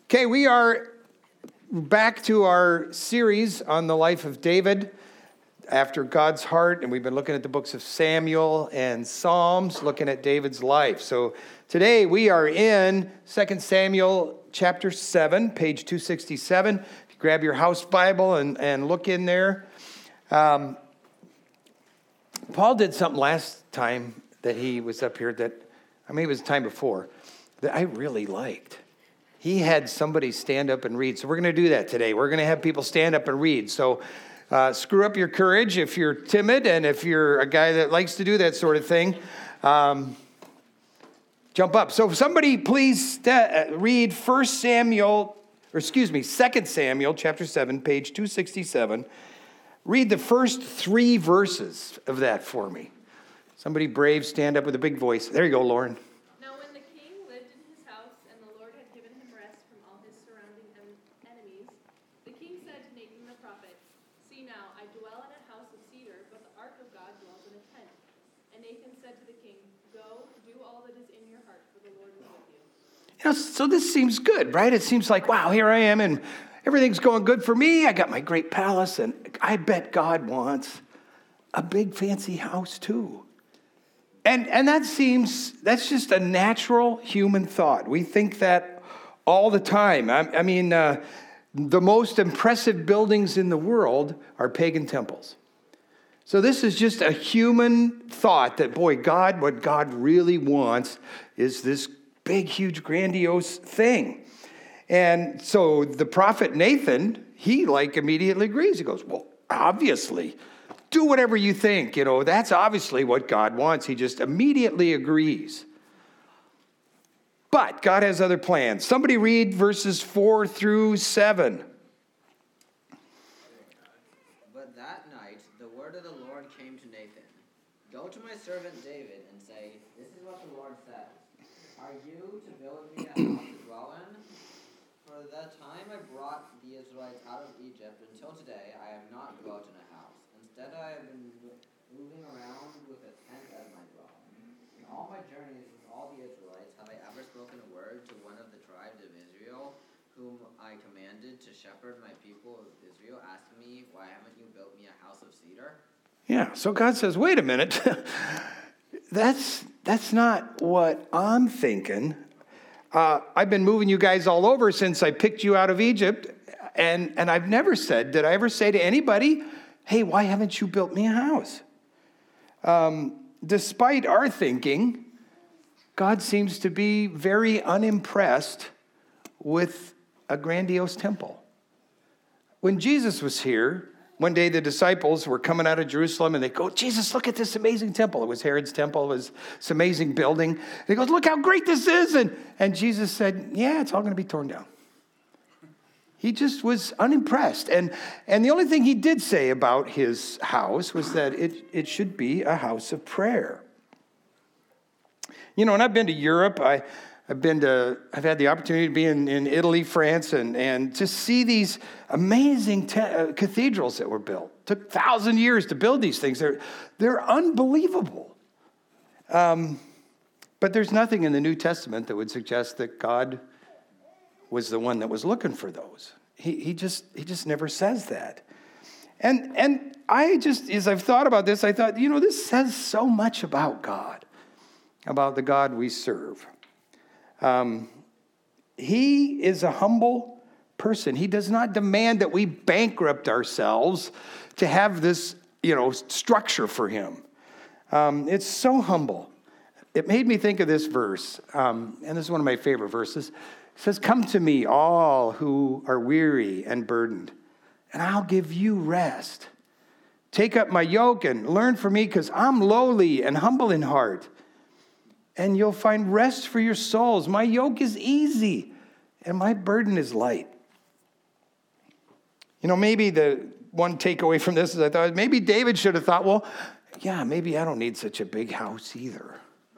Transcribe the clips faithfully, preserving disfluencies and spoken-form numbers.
Okay, we are back to our series on the life of David after God's heart, and we've been looking at the books of Samuel and Psalms, looking at David's life. So today we are in Second Samuel chapter seven, page two sixty-seven. If you grab your house Bible and, and look in there. Um, Paul did something last time that he was up here that, I mean, it was the time before, that I really liked. He had somebody stand up and read. So we're going to do that today. We're going to have people stand up and read. So uh, screw up your courage if you're timid and if you're a guy that likes to do that sort of thing. Um, jump up. So somebody please st- read First Samuel, or excuse me, Second Samuel chapter seven, page two sixty-seven. Read the first three verses of that for me. Somebody brave, stand up with a big voice. There you go, Lauren. You know, so this seems good, right? It seems like, wow, here I am, and everything's going good for me. I got my great palace, and I bet God wants a big fancy house too. And and that seems, that's just a natural human thought. We think that all the time. I, I mean, uh, the most impressive buildings in the world are pagan temples. So this is just a human thought that, boy, God, what God really wants is this big, huge, grandiose thing. And so the prophet Nathan, he like immediately agrees. He goes, well, obviously, do whatever you think. You know, that's obviously what God wants. He just immediately agrees. But God has other plans. Somebody read verses four through seven. But that night, the word of the Lord came to Nathan. Go to my servant David and say, this is what the Lord says. Are you to build me a house to dwell in? For the time I brought the Israelites out of Egypt until today, I have not dwelt in a house. Instead, I have been moving around with a tent as my dwelling. In all my journeys with all the Israelites, have I ever spoken a word to one of the tribes of Israel, whom I commanded to shepherd my people of Israel, asking me, why haven't you built me a house of cedar? Yeah, so God says, wait a minute. That's that's not what I'm thinking. Uh, I've been moving you guys all over since I picked you out of Egypt, and, and I've never said, did I ever say to anybody, hey, why haven't you built me a house? Um, despite our thinking, God seems to be very unimpressed with a grandiose temple. When Jesus was here, one day the disciples were coming out of Jerusalem and they go, Jesus, look at this amazing temple. It was Herod's temple. It was this amazing building. And he goes, look how great this is. And, and Jesus said, yeah, it's all going to be torn down. He just was unimpressed. And, and the only thing he did say about his house was that it, it should be a house of prayer. You know, and I've been to Europe. I, I've been to, I've had the opportunity to be in, in Italy, France, and, and to see these amazing te- uh, cathedrals that were built. It took a thousand years to build these things. They're, they're unbelievable. Um, but there's nothing in the New Testament that would suggest that God was the one that was looking for those. He, he just, he just never says that. And, and I just, as I've thought about this, I thought, you know, this says so much about God, about the God we serve. Um, he is a humble person. He does not demand that we bankrupt ourselves to have this, you know, structure for him. Um, it's so humble. It made me think of this verse, um, and this is one of my favorite verses. It says, come to me, all who are weary and burdened, and I'll give you rest. Take up my yoke and learn from me, because I'm lowly and humble in heart. And you'll find rest for your souls. My yoke is easy, and my burden is light. You know, maybe the one takeaway from this is I thought maybe David should have thought, well, yeah, maybe I don't need such a big house either.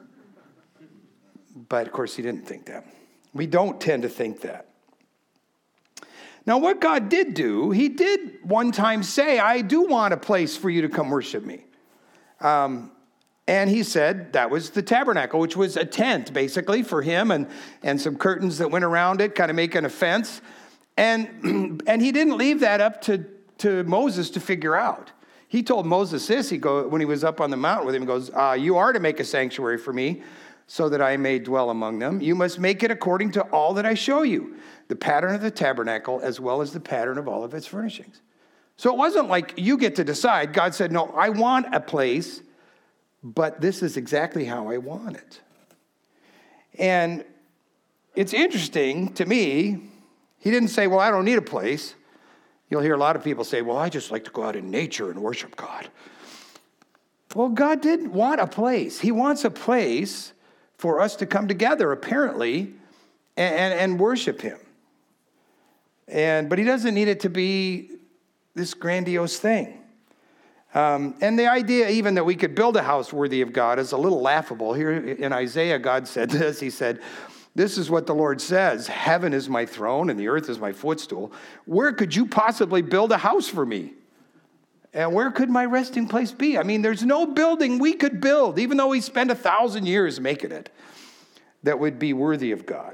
But, of course, he didn't think that. We don't tend to think that. Now, what God did do, he did one time say, I do want a place for you to come worship me. Um And he said that was the tabernacle, which was a tent, basically, for him, and, and some curtains that went around it, kind of making a fence. And, and he didn't leave that up to, to Moses to figure out. He told Moses this, he go, when he was up on the mountain with him, he goes, uh, you are to make a sanctuary for me so that I may dwell among them. You must make it according to all that I show you, the pattern of the tabernacle as well as the pattern of all of its furnishings. So it wasn't like you get to decide. God said, no, I want a place, but this is exactly how I want it. And it's interesting to me, he didn't say, well, I don't need a place. You'll hear a lot of people say, well, I just like to go out in nature and worship God. Well, God did want a place. He wants a place for us to come together, apparently, and, and, and worship him. And but he doesn't need it to be this grandiose thing. Um, and the idea even that we could build a house worthy of God is a little laughable. Here in Isaiah, God said this. He said, this is what the Lord says. Heaven is my throne and the earth is my footstool. Where could you possibly build a house for me? And where could my resting place be? I mean, there's no building we could build, even though we spent a thousand years making it, that would be worthy of God.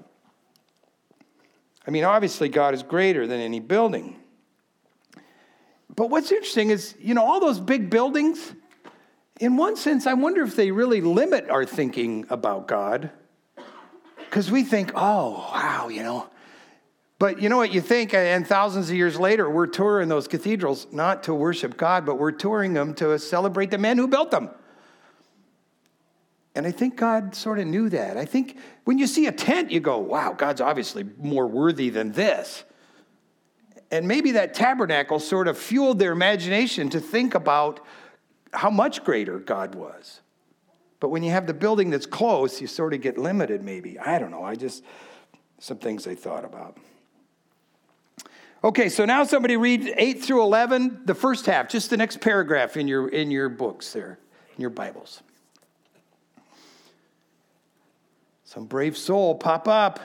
I mean, obviously, God is greater than any building. But what's interesting is, you know, all those big buildings, in one sense, I wonder if they really limit our thinking about God. Because we think, oh, wow, you know. But you know what you think, and thousands of years later, we're touring those cathedrals, not to worship God, but we're touring them to celebrate the men who built them. And I think God sort of knew that. I think when you see a tent, you go, wow, God's obviously more worthy than this. And maybe that tabernacle sort of fueled their imagination to think about how much greater God was. But when you have the building that's close, you sort of get limited maybe. I don't know. I just, some things I thought about. Okay, so now somebody read eight through eleven, the first half, just the next paragraph in your in your books there, in your Bibles. Some brave soul pop up.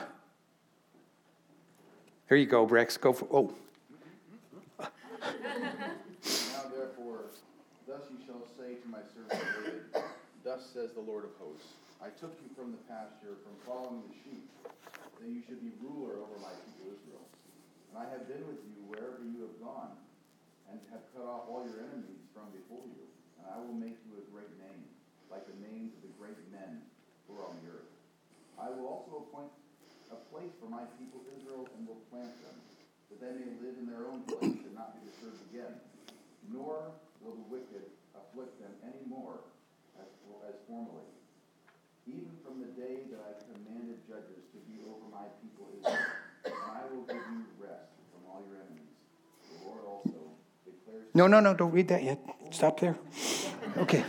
Here you go, Rex. Go for, oh. Now therefore, thus you shall say to my servant David, thus says the Lord of hosts, I took you from the pasture, from following the sheep, that you should be ruler over my people Israel. And I have been with you wherever you have gone, and have cut off all your enemies from before you. And I will make you a great name, like the names of the great men who are on the earth. I will also appoint a place for my people Israel, and will plant them, that they may live in their own place and not be disturbed again. Nor will the wicked afflict them any more as, as formerly. Even from the day that I commanded judges to be over my people Israel, and I will give you rest from all your enemies. The Lord also declares... No, no, no, don't read that yet. Stop there. Okay.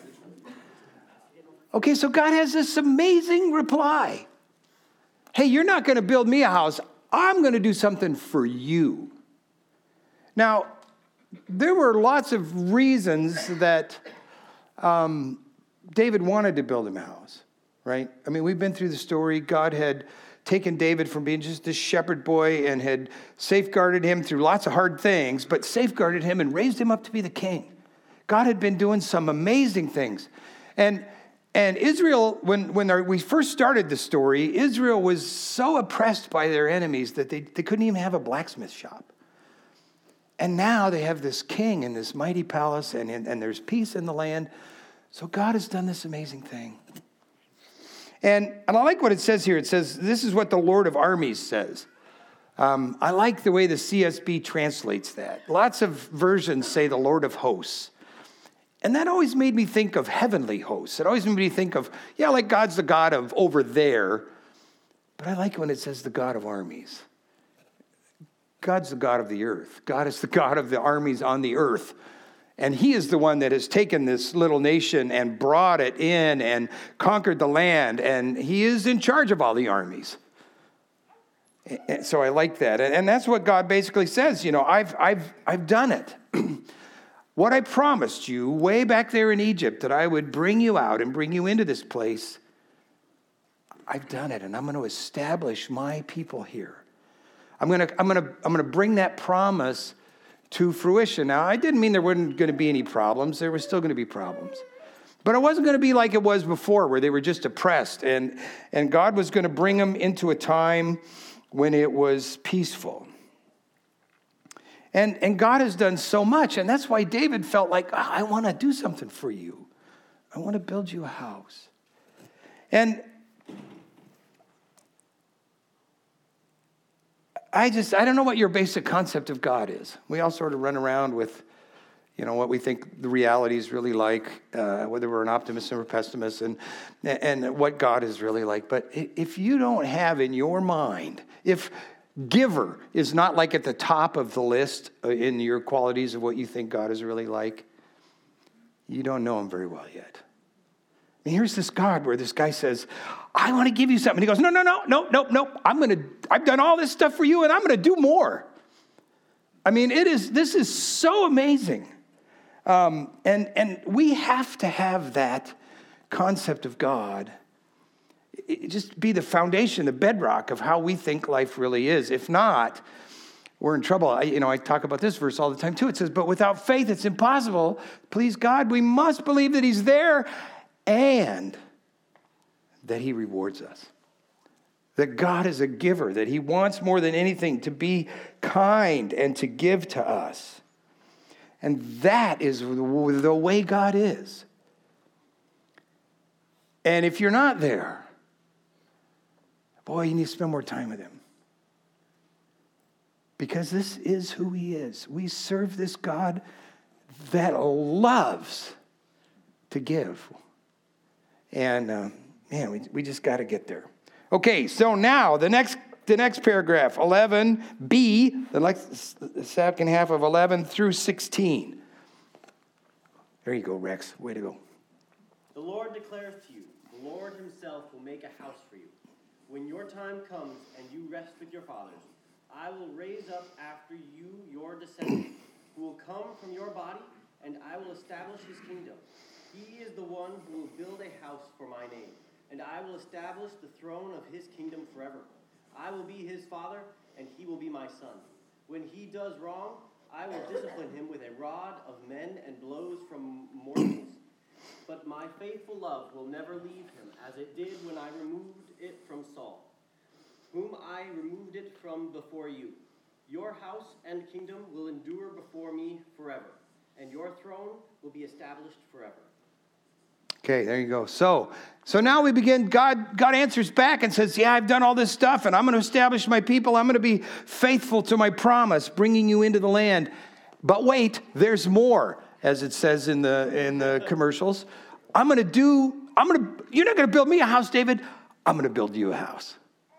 Okay, so God has this amazing reply. Hey, you're not going to build me a house. I'm going to do something for you. Now, there were lots of reasons that um, David wanted to build him a house, right? I mean, we've been through the story. God had taken David from being just this shepherd boy and had safeguarded him through lots of hard things, but safeguarded him and raised him up to be the king. God had been doing some amazing things. And And Israel, when, when we first started the story, Israel was so oppressed by their enemies that they, they couldn't even have a blacksmith shop. And now they have this king in this mighty palace, and, and there's peace in the land. So God has done this amazing thing. And, and I like what it says here. It says, this is what the Lord of armies says. Um, I like the way the C S B translates that. Lots of versions say the Lord of hosts. And that always made me think of heavenly hosts. It always made me think of, yeah, like God's the God of over there. But I like when it says the God of armies. God's the God of the earth. God is the God of the armies on the earth. And he is the one that has taken this little nation and brought it in and conquered the land. And he is in charge of all the armies. And so I like that. And that's what God basically says. You know, I've, I've, I've done it. What I promised you way back there in Egypt, that I would bring you out and bring you into this place, I've done it, and I'm going to establish my people here. I'm going to, I'm going to, I'm going to bring that promise to fruition. Now, I didn't mean there weren't going to be any problems. There were still going to be problems. But it wasn't going to be like it was before, where they were just oppressed. And, and God was going to bring them into a time when it was peaceful. And, and God has done so much. And that's why David felt like, oh, I want to do something for you. I want to build you a house. And I just, I don't know what your basic concept of God is. We all sort of run around with, you know, what we think the reality is really like, uh, whether we're an optimist or a pessimist, and, and what God is really like. But if you don't have in your mind, if giver is not like at the top of the list in your qualities of what you think God is really like, you don't know him very well yet. And here's this God where this guy says, I want to give you something. And he goes, no, no, no, no, no, no. I'm going to, I've done all this stuff for you and I'm going to do more. I mean, it is, this is so amazing. Um, and, and we have to have that concept of God. It just be the foundation, the bedrock of how we think life really is. If not, we're in trouble. I, you know, I talk about this verse all the time too. It says, but without faith, it's impossible. Please God, we must believe that he's there and that he rewards us. That God is a giver, that he wants more than anything to be kind and to give to us. And that is the way God is. And if you're not there, boy, you need to spend more time with him. Because this is who he is. We serve this God that loves to give. And, uh, man, we, we just got to get there. Okay, so now the next the next paragraph, eleven b, the, next, the second half of eleven through sixteen. There you go, Rex. Way to go. The Lord declares to you, the Lord himself will make a house for you. When your time comes and you rest with your fathers, I will raise up after you your descendants, who will come from your body, and I will establish his kingdom. He is the one who will build a house for my name, and I will establish the throne of his kingdom forever. I will be his father, and he will be my son. When he does wrong, I will discipline him with a rod of men and blows from mortals. But my faithful love will never leave him, as it did when I removed it from Saul, whom I removed it from before you. Your house and kingdom will endure before me forever, and your throne will be established forever. Okay, there you go. So, so now we begin, God, God answers back and says, yeah, I've done all this stuff, and I'm going to establish my people. I'm going to be faithful to my promise, bringing you into the land. But wait, there's more, as it says in the in the commercials. I'm going to do, I'm going to, you're not going to build me a house, David. I'm going to build you a house.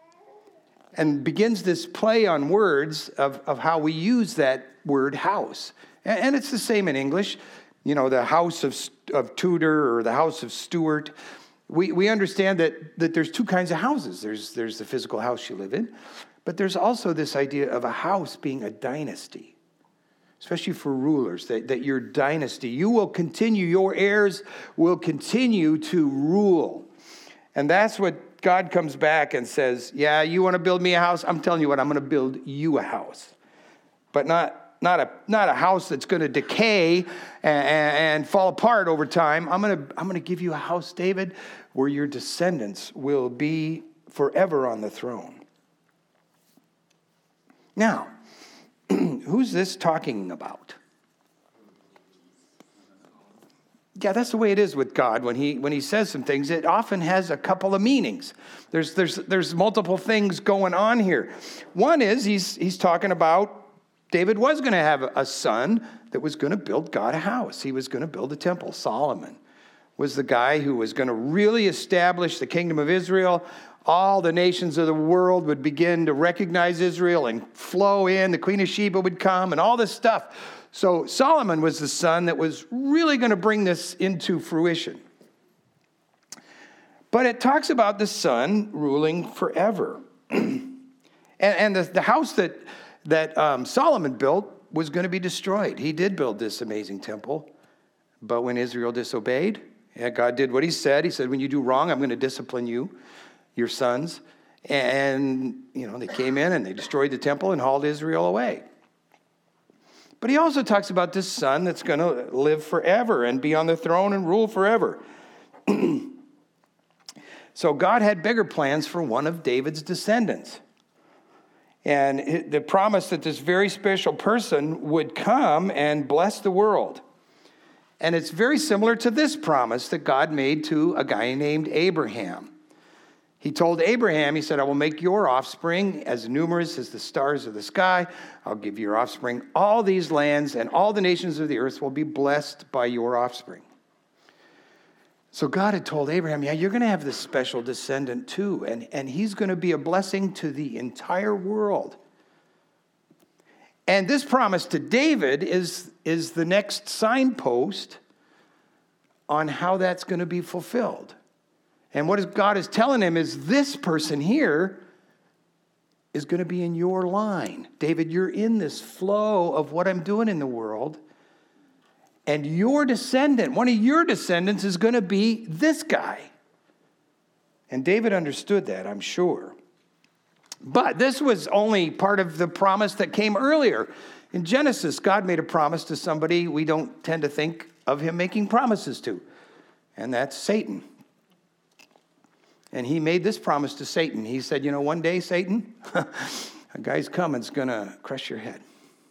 And begins this play on words of, of how we use that word house. And, and it's the same in English. You know, the house of, of Tudor or the house of Stuart. We we understand that, that there's two kinds of houses. There's, there's the physical house you live in, but there's also this idea of a house being a dynasty, especially for rulers, that, that your dynasty, you will continue, your heirs will continue to rule. And that's what God comes back and says, yeah, you want to build me a house? I'm telling you what, I'm going to build you a house. But not Not a not a house that's going to decay and, and fall apart over time. I'm going to I'm going to give you a house, David, where your descendants will be forever on the throne. Now, who's this talking about? Yeah, that's the way it is with God. When he when he says some things, it often has a couple of meanings. There's there's there's multiple things going on here. One is he's he's talking about David was going to have a son that was going to build God a house. He was going to build a temple. Solomon was the guy who was going to really establish the kingdom of Israel. All the nations of the world would begin to recognize Israel and flow in. The Queen of Sheba would come and all this stuff. So Solomon was the son that was really going to bring this into fruition. But it talks about the son ruling forever. and and the, the house that... that um, Solomon built was going to be destroyed. He did build this amazing temple, but when Israel disobeyed, yeah, God did what he said. He said, when you do wrong, I'm going to discipline you, your sons. And, you know, they came in and they destroyed the temple and hauled Israel away. But he also talks about this son that's going to live forever and be on the throne and rule forever. So God had bigger plans for one of David's descendants. And the promise that this very special person would come and bless the world. And it's very similar to this promise that God made to a guy named Abraham. He told Abraham, he said, I will make your offspring as numerous as the stars of the sky. I'll give your offspring all these lands, and all the nations of the earth will be blessed by your offspring. So God had told Abraham, yeah, you're going to have this special descendant too, and, and he's going to be a blessing to the entire world. And this promise to David is, is the next signpost on how that's going to be fulfilled. And what is, God is telling him is this person here is going to be in your line. David, you're in this flow of what I'm doing in the world. And your descendant, one of your descendants is going to be this guy. And David understood that, I'm sure. But this was only part of the promise that came earlier. In Genesis, God made a promise to somebody we don't tend to think of him making promises to. And that's Satan. And he made this promise to Satan. He said, you know, one day, Satan, a guy's coming, is going to crush your head.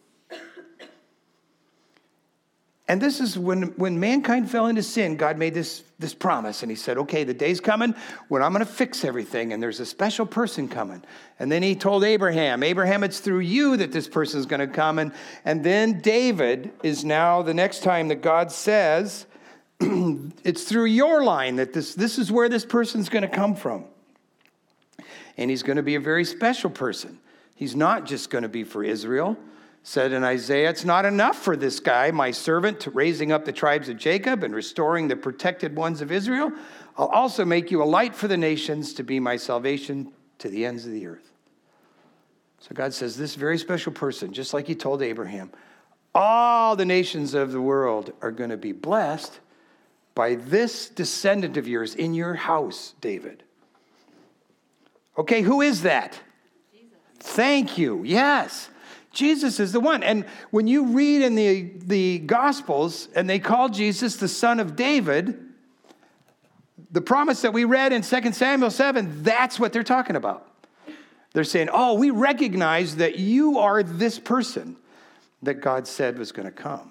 And this is when, when mankind fell into sin, God made this, this promise. And he said, okay, the day's coming when I'm going to fix everything. And there's a special person coming. And then he told Abraham, Abraham, it's through you that this person is going to come. And, and then David is now the next time that God says, it's through your line that this, this is where this person's going to come from. And he's going to be a very special person. He's not just going to be for Israel. Said in Isaiah, it's not enough for this guy, my servant, to raising up the tribes of Jacob and restoring the protected ones of Israel. I'll also make you a light for the nations to be my salvation to the ends of the earth. So God says this very special person, just like he told Abraham, all the nations of the world are going to be blessed by this descendant of yours in your house, David. Okay, who is that? Jesus. Thank you. Yes. Jesus is the one. And when you read in the, the Gospels, and they call Jesus the Son of David, the promise that we read in Second Samuel seven, that's what they're talking about. They're saying, oh, we recognize that you are this person that God said was going to come.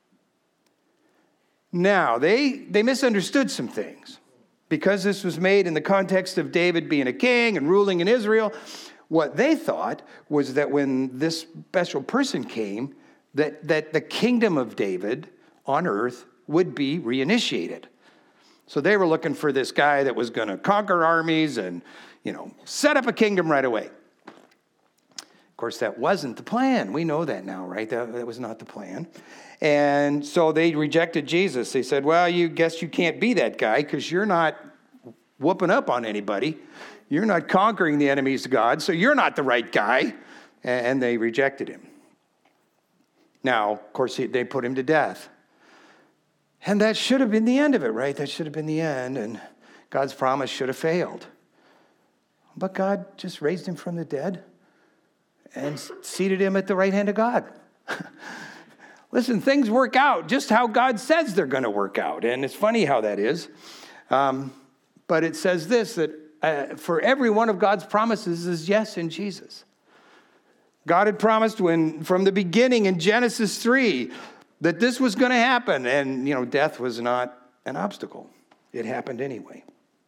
Now, they, they misunderstood some things. Because this was made in the context of David being a king and ruling in Israel, what they thought was that when this special person came, that, that the kingdom of David on earth would be reinitiated. So they were looking for this guy that was going to conquer armies and, you know, set up a kingdom right away. Of course, that wasn't the plan. We know that now, right? That, that was not the plan. And so they rejected Jesus. They said, well, you guess you can't be that guy because you're not whooping up on anybody. You're not conquering the enemies of God, so you're not the right guy. And they rejected him. Now, of course, they put him to death. And that should have been the end of it, right? That should have been the end, and God's promise should have failed. But God just raised him from the dead and seated him at the right hand of God. Listen, things work out just how God says they're going to work out. And it's funny how that is. Um, but it says this, that uh, for every one of God's promises is yes in Jesus. God had promised when from the beginning in Genesis three that this was going to happen. And, you know, death was not an obstacle. It happened anyway.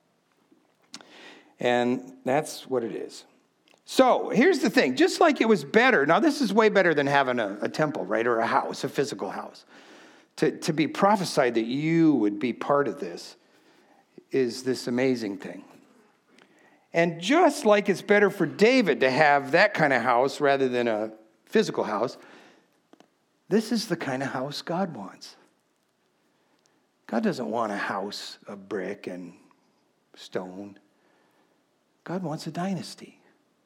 And that's what it is. So here's the thing. Just like it was better. Now, this is way better than having a, a temple, right? Or a house, a physical house. To, to be prophesied that you would be part of this is this amazing thing. And just like it's better for David to have that kind of house rather than a physical house, this is the kind of house God wants. God doesn't want a house of brick and stone. God wants a dynasty.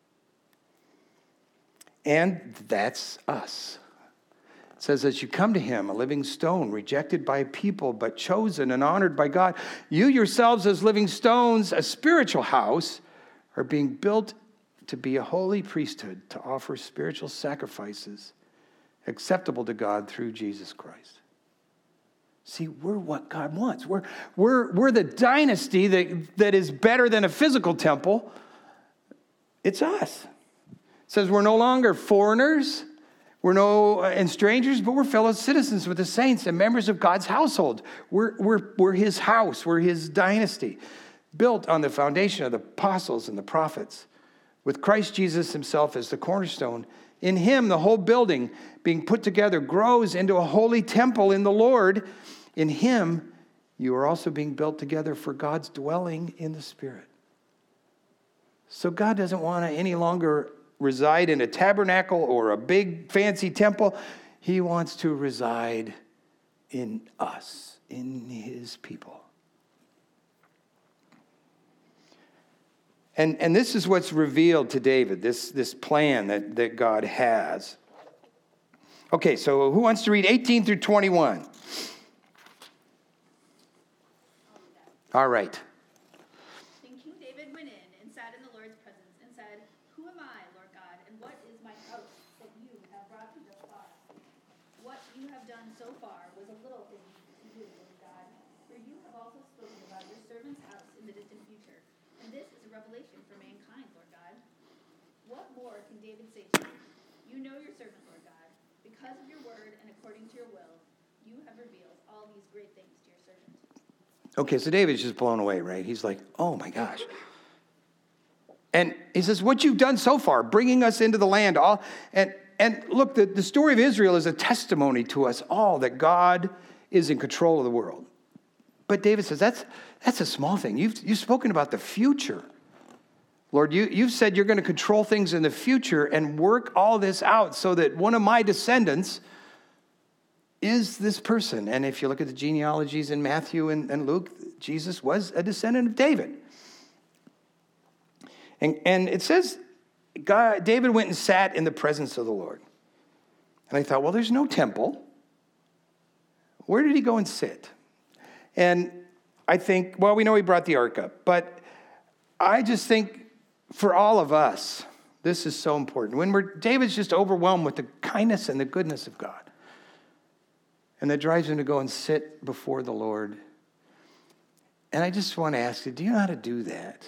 And that's us. It says, as you come to him, a living stone, rejected by people, but chosen and honored by God, you yourselves as living stones, a spiritual house, are being built to be a holy priesthood, to offer spiritual sacrifices acceptable to God through Jesus Christ. See, we're what God wants. We're, we're, we're the dynasty that, that is better than a physical temple. It's us. It says we're no longer foreigners, we're no uh, and strangers, but we're fellow citizens with the saints and members of God's household. We're, we're, we're his house. We're his dynasty, built on the foundation of the apostles and the prophets, with Christ Jesus himself as the cornerstone. In him, the whole building being put together grows into a holy temple in the Lord. In him, you are also being built together for God's dwelling in the Spirit. So God doesn't want to any longer reside in a tabernacle or a big fancy temple. He wants to reside in us, in his people. And, and this is what's revealed to David, this, this plan that, that God has. Okay, so who wants to read eighteen through twenty-one? All right. Then King David went in and sat in the Lord's presence and said, "Who am I, Lord God, and what is my house that you have brought me thus far? What you have done so far was a little thing to you, Lord God, for you have also spoken about your servant's house in the distant future. And this is a revelation for mankind, Lord God. What more can David say to you? You know your servant, Lord God. Because of your word and according to your will, you have revealed all these great things to your servant." Okay, so David's just blown away, right? He's like, oh my gosh. And he says, what you've done so far, bringing us into the land. all And, and look, the, the story of Israel is a testimony to us all that God is in control of the world. But David says, that's, that's a small thing. You've, you've spoken about the future. Lord, you, you've said you're going to control things in the future and work all this out so that one of my descendants is this person. And if you look at the genealogies in Matthew and, and Luke, Jesus was a descendant of David. And, and it says, God, David went and sat in the presence of the Lord. And I thought, well, there's no temple. Where did he go and sit? And I think, well, we know he brought the ark up. But I just think for all of us, this is so important. When we're, David's just overwhelmed with the kindness and the goodness of God. And that drives him to go and sit before the Lord. And I just want to ask you, do you know how to do that?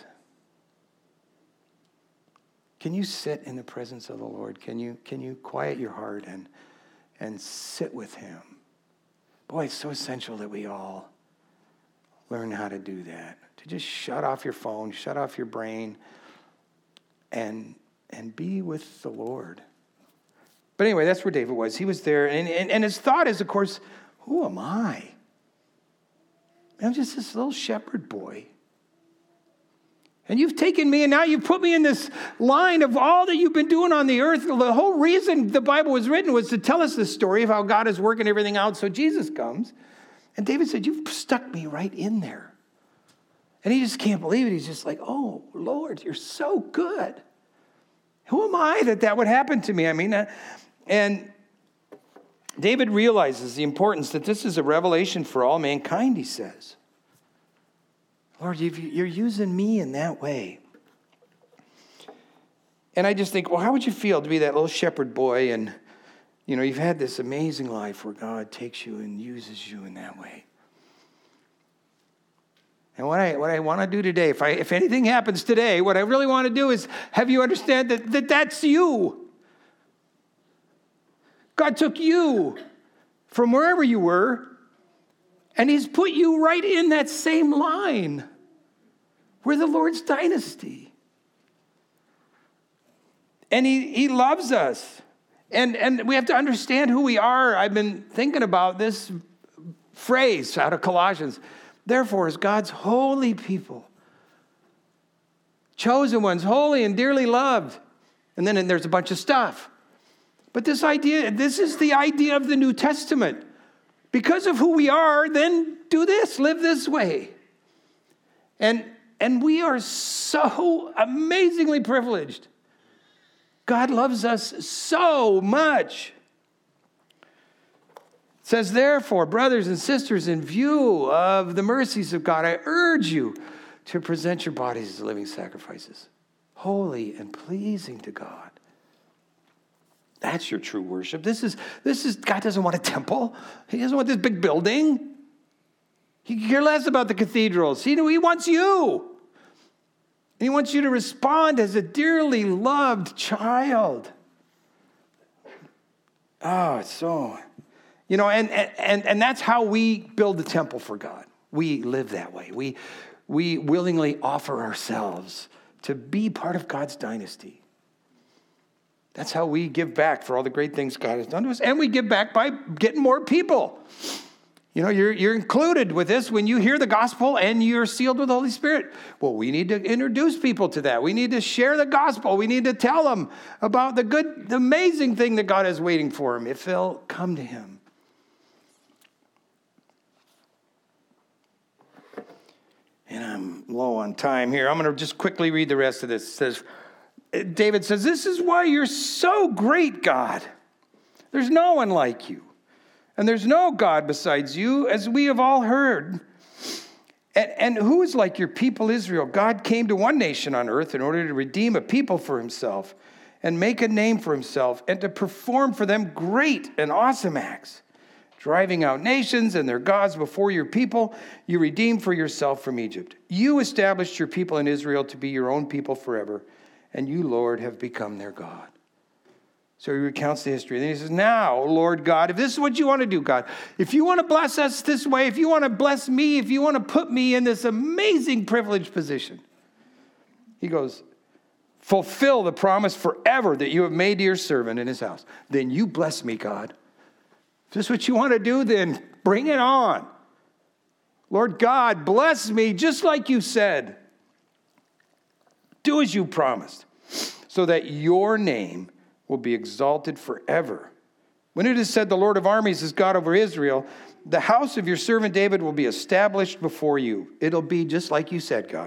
Can you sit in the presence of the Lord? Can you, can you quiet your heart and, and sit with him? Boy, it's so essential that we all learn how to do that. To just shut off your phone, shut off your brain, and, and be with the Lord. But anyway, that's where David was. He was there, and, and, and his thought is, of course, who am I? I'm just this little shepherd boy. And you've taken me, and now you've put me in this line of all that you've been doing on the earth. The whole reason the Bible was written was to tell us this story of how God is working everything out so Jesus comes. And David said, you've stuck me right in there. And he just can't believe it. He's just like, oh, Lord, you're so good. Who am I that that would happen to me? I mean, uh, and David realizes the importance that this is a revelation for all mankind, he says. Lord, you're using me in that way. And I just think, well, how would you feel to be that little shepherd boy and, you know, you've had this amazing life where God takes you and uses you in that way. And what I what I want to do today, if I if anything happens today, what I really want to do is have you understand that, that that's you. God took you from wherever you were, and he's put you right in that same line. We're the Lord's dynasty. And he, he loves us. And, and we have to understand who we are. I've been thinking about this phrase out of Colossians. Therefore, as God's holy people, chosen ones, holy and dearly loved. And then there's a bunch of stuff. But this idea, this is the idea of the New Testament. Because of who we are, then do this, live this way. And, and we are so amazingly privileged. God loves us so much. It says, therefore, brothers and sisters, in view of the mercies of God, I urge you to present your bodies as living sacrifices, holy and pleasing to God. That's your true worship. This is, this is, God doesn't want a temple. He doesn't want this big building. He can care less about the cathedrals. He, he wants you. And he wants you to respond as a dearly loved child. Oh, it's so, you know, and, and, and that's how we build the temple for God. We live that way. We, we willingly offer ourselves to be part of God's dynasty. That's how we give back for all the great things God has done to us. And we give back by getting more people. You know, you're, you're included with this when you hear the gospel and you're sealed with the Holy Spirit. Well, we need to introduce people to that. We need to share the gospel. We need to tell them about the good, the amazing thing that God is waiting for them if they'll come to him. And I'm low on time here. I'm going to just quickly read the rest of this. It says, David says, this is why you're so great, God. There's no one like you. And there's no God besides you, as we have all heard. And, and who is like your people Israel? God came to one nation on earth in order to redeem a people for himself and make a name for himself and to perform for them great and awesome acts. Driving out nations and their gods before your people, you redeemed for yourself from Egypt. You established your people in Israel to be your own people forever, and you, Lord, have become their God. So he recounts the history. Then he says, now, Lord God, if this is what you want to do, God, if you want to bless us this way, if you want to bless me, if you want to put me in this amazing privileged position, he goes, fulfill the promise forever that you have made to your servant in his house. Then you bless me, God. If this is what you want to do, then bring it on. Lord God, bless me just like you said. Do as you promised, so that your name will be exalted forever. When it is said, the Lord of armies is God over Israel, the house of your servant David will be established before you. It'll be just like you said, God.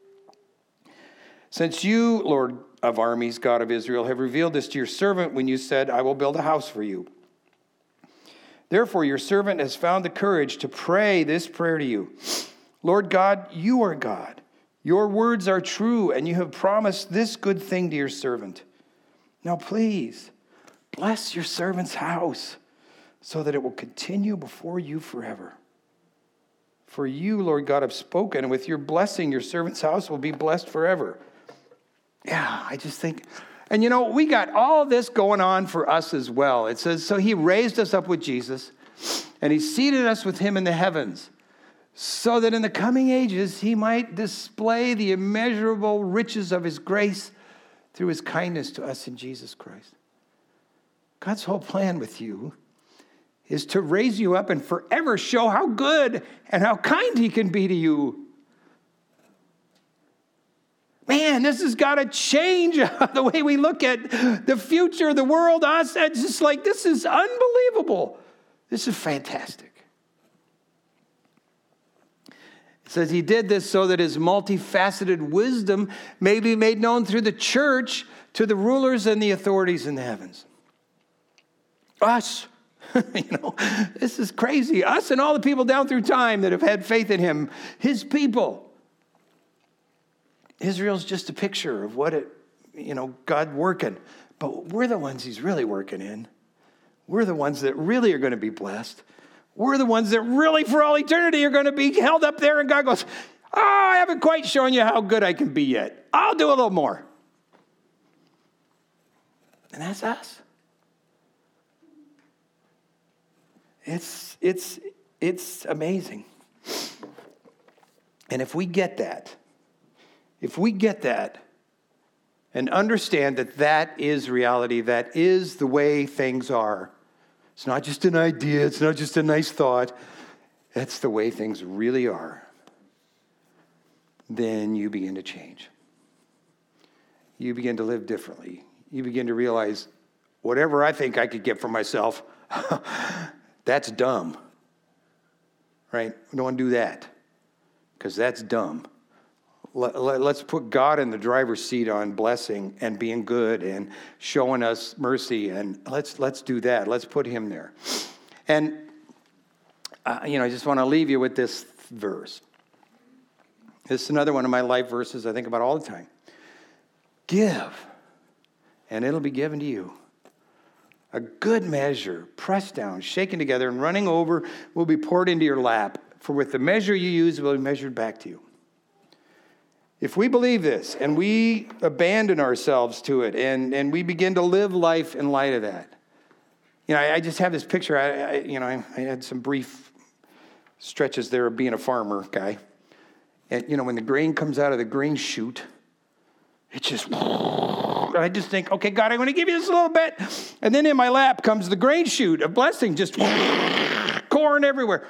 Since you, Lord of armies, God of Israel, have revealed this to your servant when you said, I will build a house for you. Therefore, your servant has found the courage to pray this prayer to you. Lord God, you are God. Your words are true, and you have promised this good thing to your servant. Now, please, bless your servant's house so that it will continue before you forever. For you, Lord God, have spoken, and with your blessing, your servant's house will be blessed forever. Yeah, I just think, and you know, we got all this going on for us as well. It says, so he raised us up with Jesus, and he seated us with him in the heavens, so that in the coming ages he might display the immeasurable riches of his grace through his kindness to us in Jesus Christ. God's whole plan with you is to raise you up and forever show how good and how kind he can be to you. Man, this has got to change the way we look at the future, the world, us. It's just like, this is unbelievable. This is fantastic. It says he did this so that his multifaceted wisdom may be made known through the church to the rulers and the authorities in the heavens. Us, you know, this is crazy. Us and all the people down through time that have had faith in him, his people. Israel's just a picture of what it, you know, God working. But we're the ones he's really working in. We're the ones that really are going to be blessed. We're the ones that really for all eternity are going to be held up there, and God goes, oh, I haven't quite shown you how good I can be yet. I'll do a little more. And that's us. It's, it's, it's amazing. And if we get that, if we get that and understand that that is reality, that is the way things are, it's not just an idea, it's not just a nice thought, that's the way things really are, then you begin to change. You begin to live differently. You begin to realize whatever I think I could get for myself, that's dumb. Right? We don't want to do that because that's dumb. Let's put God in the driver's seat on blessing and being good and showing us mercy, and let's let's do that. Let's put him there. And, uh, you know, I just want to leave you with this verse. This is another one of my life verses I think about all the time. Give, and it'll be given to you. A good measure, pressed down, shaken together, and running over will be poured into your lap. For with the measure you use, it will be measured back to you. If we believe this and we abandon ourselves to it and, and we begin to live life in light of that. You know, I, I just have this picture. I, I you know, I, I had some brief stretches there of being a farmer guy. And, you know, when the grain comes out of the grain chute, it just... I just think, okay, God, I'm going to give you this a little bit. And then in my lap comes the grain chute, a blessing, just corn everywhere.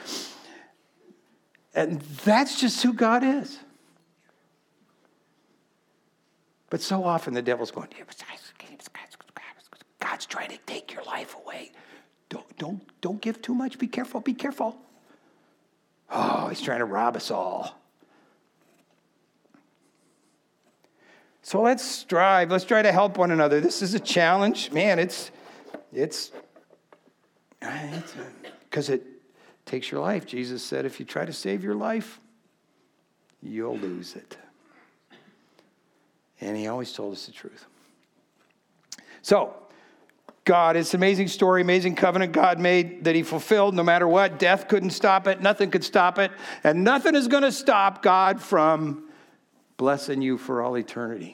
And that's just who God is. But so often the devil's going, God's trying to take your life away. Don't, don't, don't give too much. Be careful, be careful. Oh, he's trying to rob us all. So let's strive. Let's try to help one another. This is a challenge. Man, it's, it's, it's because it takes your life. Jesus said, if you try to save your life, you'll lose it. And he always told us the truth. So, God, it's an amazing story, amazing covenant God made that he fulfilled no matter what. Death couldn't stop it. Nothing could stop it. And nothing is going to stop God from blessing you for all eternity.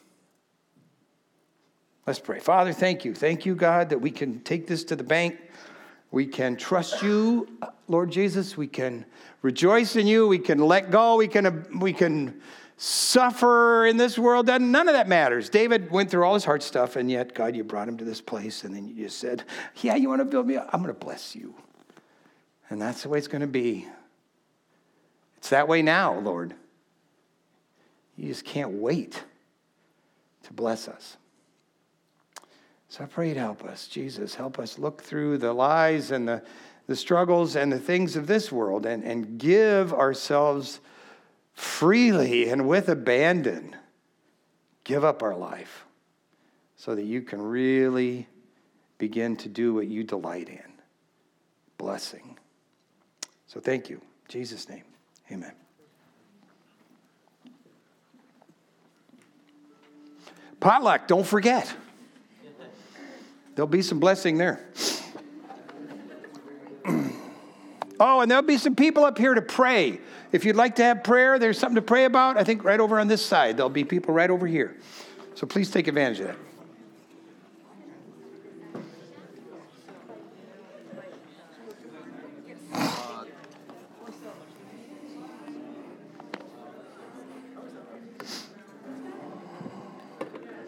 Let's pray. Father, thank you. Thank you, God, that we can take this to the bank. We can trust you, Lord Jesus. We can rejoice in you. We can let go. We can, we can suffer in this world. None of that matters. David went through all his hard stuff, and yet, God, you brought him to this place, and then you just said, yeah, you want to build me up? I'm going to bless you. And that's the way it's going to be. It's that way now, Lord. You just can't wait to bless us. So I pray you'd help us. Jesus, help us look through the lies and the, the struggles and the things of this world and, and give ourselves freely and with abandon. Give up our life so that you can really begin to do what you delight in. Blessing. So thank you. In Jesus' name, amen. Potluck, don't forget. There'll be some blessing there. Oh, and there'll be some people up here to pray. If you'd like to have prayer, there's something to pray about. I think right over on this side, there'll be people right over here. So please take advantage of that.